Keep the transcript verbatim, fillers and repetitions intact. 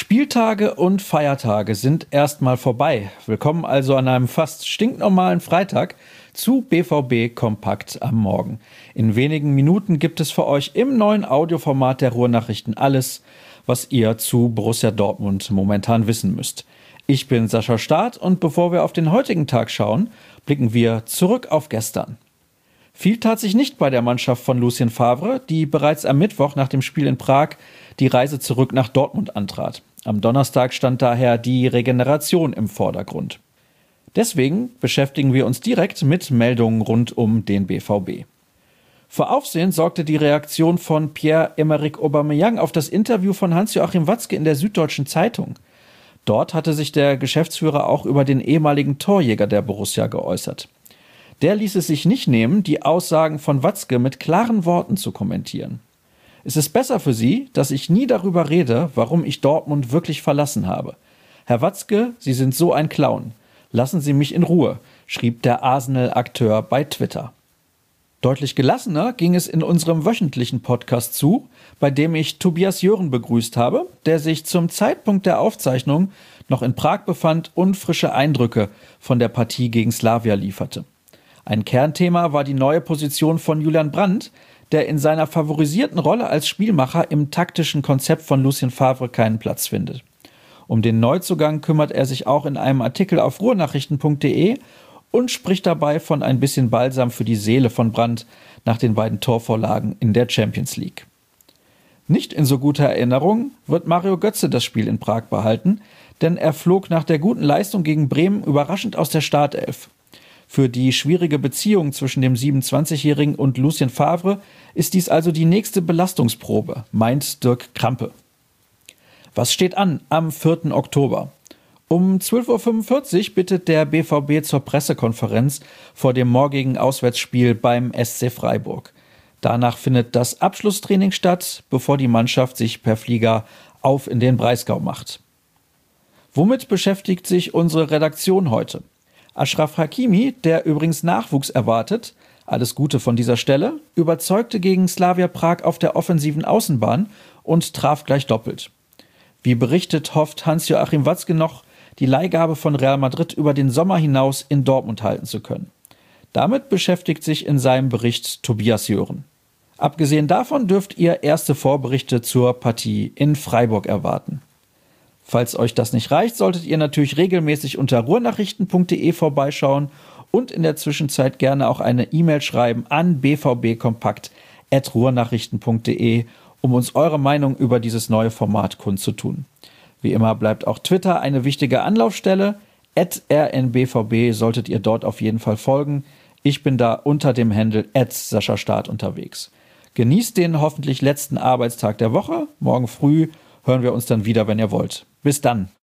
Spieltage und Feiertage sind erstmal vorbei. Willkommen also an einem fast stinknormalen Freitag zu B V B Kompakt am Morgen. In wenigen Minuten gibt es für euch im neuen Audioformat der Ruhrnachrichten alles, was ihr zu Borussia Dortmund momentan wissen müsst. Ich bin Sascha Staat und bevor wir auf den heutigen Tag schauen, blicken wir zurück auf gestern. Viel tat sich nicht bei der Mannschaft von Lucien Favre, die bereits am Mittwoch nach dem Spiel in Prag die Reise zurück nach Dortmund antrat. Am Donnerstag stand daher die Regeneration im Vordergrund. Deswegen beschäftigen wir uns direkt mit Meldungen rund um den B V B. Für Aufsehen sorgte die Reaktion von Pierre-Emerick Aubameyang auf das Interview von Hans-Joachim Watzke in der Süddeutschen Zeitung. Dort hatte sich der Geschäftsführer auch über den ehemaligen Torjäger der Borussia geäußert. Der ließ es sich nicht nehmen, die Aussagen von Watzke mit klaren Worten zu kommentieren. Es ist besser für Sie, dass ich nie darüber rede, warum ich Dortmund wirklich verlassen habe. Herr Watzke, Sie sind so ein Clown. Lassen Sie mich in Ruhe, schrieb der Arsenal-Akteur bei Twitter. Deutlich gelassener ging es in unserem wöchentlichen Podcast zu, bei dem ich Tobias Jören begrüßt habe, der sich zum Zeitpunkt der Aufzeichnung noch in Prag befand und frische Eindrücke von der Partie gegen Slavia lieferte. Ein Kernthema war die neue Position von Julian Brandt, der in seiner favorisierten Rolle als Spielmacher im taktischen Konzept von Lucien Favre keinen Platz findet. Um den Neuzugang kümmert er sich auch in einem Artikel auf ruhrnachrichten punkt de und spricht dabei von ein bisschen Balsam für die Seele von Brandt nach den beiden Torvorlagen in der Champions League. Nicht in so guter Erinnerung wird Mario Götze das Spiel in Prag behalten, denn er flog nach der guten Leistung gegen Bremen überraschend aus der Startelf. Für die schwierige Beziehung zwischen dem siebenundzwanzigjährigen und Lucien Favre ist dies also die nächste Belastungsprobe, meint Dirk Krampe. Was steht an am vierten Oktober? Um zwölf Uhr fünfundvierzig bittet der B V B zur Pressekonferenz vor dem morgigen Auswärtsspiel beim S C Freiburg. Danach findet das Abschlusstraining statt, bevor die Mannschaft sich per Flieger auf in den Breisgau macht. Womit beschäftigt sich unsere Redaktion heute? Achraf Hakimi, der übrigens Nachwuchs erwartet, alles Gute von dieser Stelle, überzeugte gegen Slavia Prag auf der offensiven Außenbahn und traf gleich doppelt. Wie berichtet, hofft Hans-Joachim Watzke noch, die Leihgabe von Real Madrid über den Sommer hinaus in Dortmund halten zu können. Damit beschäftigt sich in seinem Bericht Tobias Jören. Abgesehen davon dürft ihr erste Vorberichte zur Partie in Freiburg erwarten. Falls euch das nicht reicht, solltet ihr natürlich regelmäßig unter ruhrnachrichten punkt de vorbeischauen und in der Zwischenzeit gerne auch eine E-Mail schreiben an b v b kompakt at ruhrnachrichten punkt de, um uns eure Meinung über dieses neue Format kundzutun. Wie immer bleibt auch Twitter eine wichtige Anlaufstelle. at r n b v b solltet ihr dort auf jeden Fall folgen. Ich bin da unter dem Handle at Sascha Staat unterwegs. Genießt den hoffentlich letzten Arbeitstag der Woche. Morgen früh hören wir uns dann wieder, wenn ihr wollt. Bis dann.